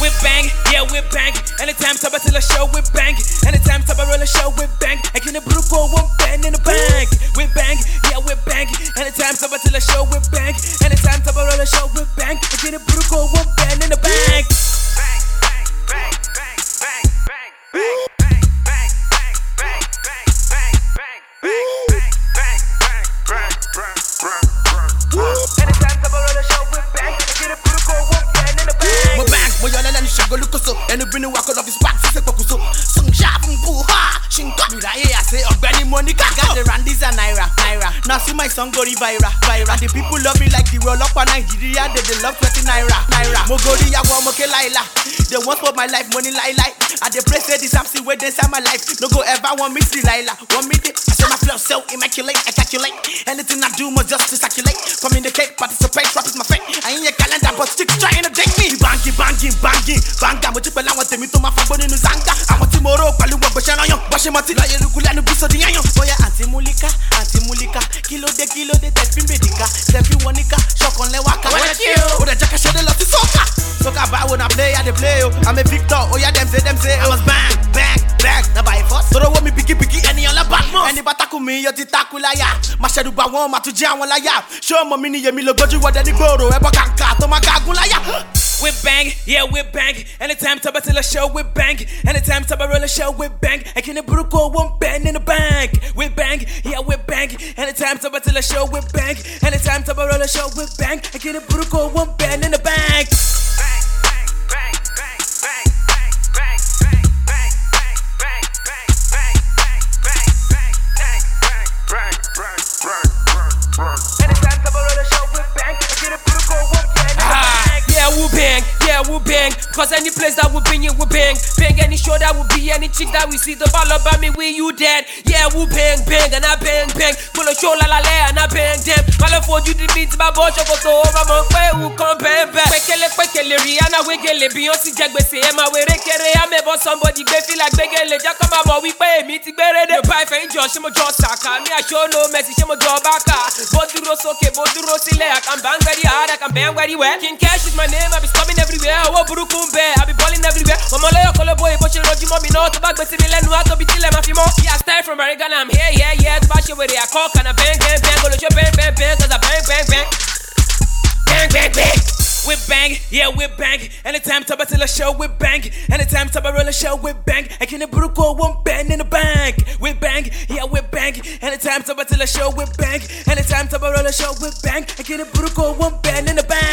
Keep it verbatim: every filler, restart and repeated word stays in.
we bang, yeah, we bang. Anytime top till a show, we bang. Anytime top roll a show, we bang. I can brew go one bang in the bank. We bang, yeah, we bang. Anytime top till a show, we bang. Anytime top roll a show, we bang. I can brew go one bang in the bank. Bang, bang, bang, bang, bang, bang, bang, bang, bang, bang, bang, bang, bang, bang, bang, bang, bang, bang, bang. Anytime top roll a show, we bang. I can brew go one bang in the bank. Mo bang, mo yana na ni shago lukoso. Enu binu wako love is back, sise pokuso. Sung sharp mpu ha, shinko. Mira ye I say Ogbeni Monica. Got the Randy's and Naira, Naira. Now see my song go viral, viral. The people love me like the roll up on Nigeria. They they love twenty Naira, Naira. Mo gori ya wa mo ke laila. They want for my life, money lie lie. I dey pray say this I'm see where they inside my life. No go ever want me to Laila. Want me to, I say my flow so immaculate, I calculate. Anything I do must just to circulate. Communicate, participate, rap is my fate. I ain't your calendar, but stick trying to date me. Banging, banging, banging, banga. Mo jipe la want me to my phone in Zanga. I'm a timoro, palu mo bashana yo. Bashi mati la ye lukula no biso di yanyo. Oh yeah, anti mulika, anti mulika. Kilo de kilo de tefi medica. Tefi wanika, shock on le waka. Oh the jacka shade love to soca. Soca ba when I play, I dey play yo. I'm a victor, oh yeah them say them say I was bang, bang, bang. Na by force. So don't want me biggie biggie any on la back mo. Any bataku mi yo ti takula ya. Ma shedu ba won ma tu je awon la ya. Show mo mi ni yemi lo goju wo de ni gboro. E bo kanka to ma gagun la ya. We bang, yeah, we bang. Anytime top till a show, we bang. Anytime top roll a show, we bang. I can brew go one bang in the bank. We bang, yeah, we bang. Anytime top till a show, we bang. Anytime top roll a show, we bang. I can brew go one bang in the bank. Bang, bang, bang, bang, bang, bang, bang, bang, bang, bang, bang, bang, bang, bang, bang, bang, bang, bang, bang. Anytime top roll a show, we bang. I can brew go one bang in the bank. Yeah, we bang, yeah, we bang. Cause any place that we bring you, we bang. Bang any show that will be, any chick that we see the ball about me, we you dead. Yeah, we bang, bang, and I bang, bang. Pull a show la la la, and I bang them. All for you to beat my boy, so go to over my way, who come bang bang. Kwekele, kwekele, Rihanna, wegele, Beyonce, Jagbese, Emma, we rekere, I'm about somebody, they feel like begele, Jacob, about we pay me to bear the pipe and Josh, Shimo Josaka. Me, I show no message, Shimo Jobaka. Boduro soke, Boduro sile, I can bang very hard, I can bang very well. King Cash is my name, I be coming everywhere. I want Burukumbe, I be balling everywhere. Mama lawyer call a boy, but she don't you mommy no to back, but see me let no out to be till I'm a few more. Yeah, I style from Oregon, I'm here, yeah, yeah. To bash you with it, I call, can I bang, bang, bang, go to your bang, bang, bang, cause I bang, bang, bang. Bang, bang, bang. We bang, yeah, we bang. Anytime top till a show, we bang. Anytime top roll a show, we bang. I can brew go one bang in the bank. We bang, yeah, we bang. Anytime top till a show, we bang. Anytime top roll a show, we bang. I can brew go one bang in the bank.